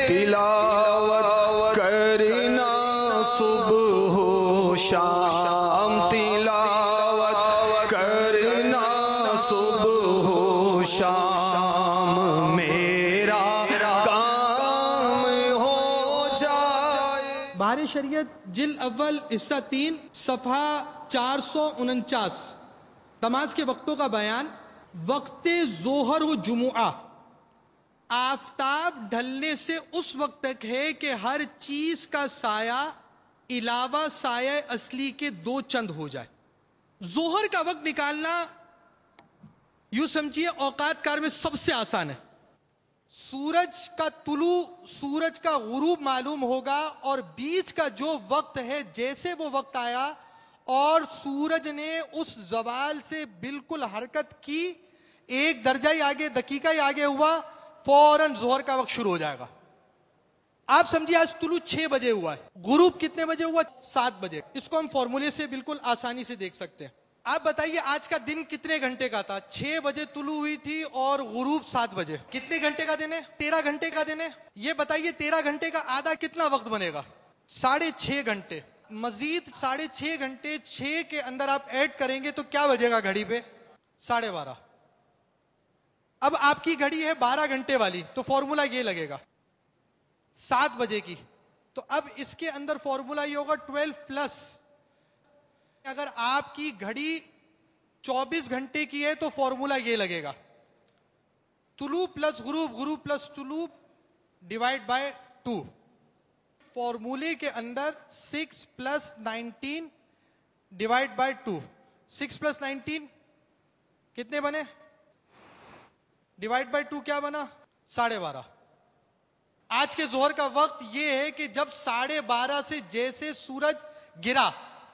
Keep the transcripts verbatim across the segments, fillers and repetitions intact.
تلاوت کرنا صبح و شام، تلاوت کرنا صبح و شام، میرا کام ہو جائے. بہار شریعت جلد اول حصہ تین صفحہ چار سو انچاس. نماز کے وقتوں کا بیان. وقت ظہر و جمعہ آفتاب ڈھلنے سے اس وقت تک ہے کہ ہر چیز کا سایہ علاوہ سایہ اصلی کے دو چند ہو جائے. ظہر کا وقت نکالنا یوں سمجھیے اوقات کار میں سب سے آسان ہے. سورج کا طلوع سورج کا غروب معلوم ہوگا اور بیچ کا جو وقت ہے جیسے وہ وقت آیا اور سورج نے اس زوال سے بالکل حرکت کی، ایک درجہ ہی آگے دقیقہ ہی آگے ہوا، فوراً ظہر کا وقت شروع ہو جائے گا. آپ سمجھیے آج طلوع چھ بجے ہوا ہے، غروب کتنے بجے ہوا؟ سات بجے. اس کو ہم فارمولے سے بالکل آسانی سے دیکھ سکتے ہیں. آپ بتائیے آج کا دن کتنے گھنٹے کا تھا؟ چھ بجے طلوع ہوئی تھی اور غروب سات بجے. کتنے گھنٹے کا دن ہے؟ تیرہ گھنٹے کا دن ہے. یہ بتائیے تیرہ گھنٹے کا آدھا کتنا وقت بنے گا؟ ساڑھے چھ گھنٹے. مزید ساڑھے چھ گھنٹے چھ کے اندر آپ ایڈ کریں گے تو کیا بجے گا گھڑی پہ؟ ساڑھے بارہ. اب آپ کی گھڑی ہے بارہ گھنٹے والی تو فارمولا یہ لگے گا سات بجے کی. تو اب اس کے اندر فارمولا یہ ہوگا ٹویلو پلس. اگر آپ کی گھڑی چوبیس گھنٹے کی ہے تو فارمولا یہ لگے گا طلوع پلس غروب، غروب پلس طلوع ڈیوائڈ بائی ٹو. فارمولے کے اندر six plus nineteen divide by two. Six plus nineteen کتنے بنے؟ ڈیوائڈ بائی ٹو کیا بنا؟ ساڑھے بارہ. آج کے ظہر کا وقت یہ ہے کہ جب ساڑھے بارہ سے جیسے سورج گرا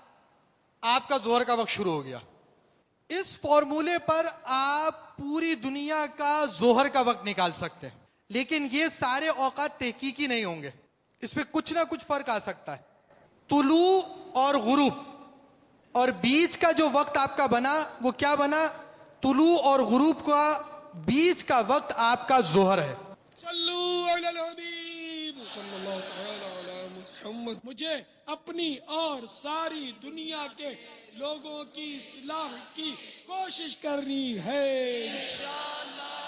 آپ کا ظہر کا وقت شروع ہو گیا. اس فارمولے پر آپ پوری دنیا کا ظہر کا وقت نکال سکتے ہیں، لیکن یہ سارے اوقات تحقیقی نہیں ہوں گے، اس پہ کچھ نہ کچھ فرق آ سکتا ہے. طلوع اور غروب اور بیچ کا جو وقت آپ کا بنا وہ کیا بنا؟ طلوع اور غروب کا بیچ کا وقت آپ کا ظہر ہے. صلو علی الحبیب صلی اللہ تعالی علی محمد. مجھے اپنی اور ساری دنیا کے لوگوں کی اصلاح کی کوشش کرنی ہے انشاءاللہ.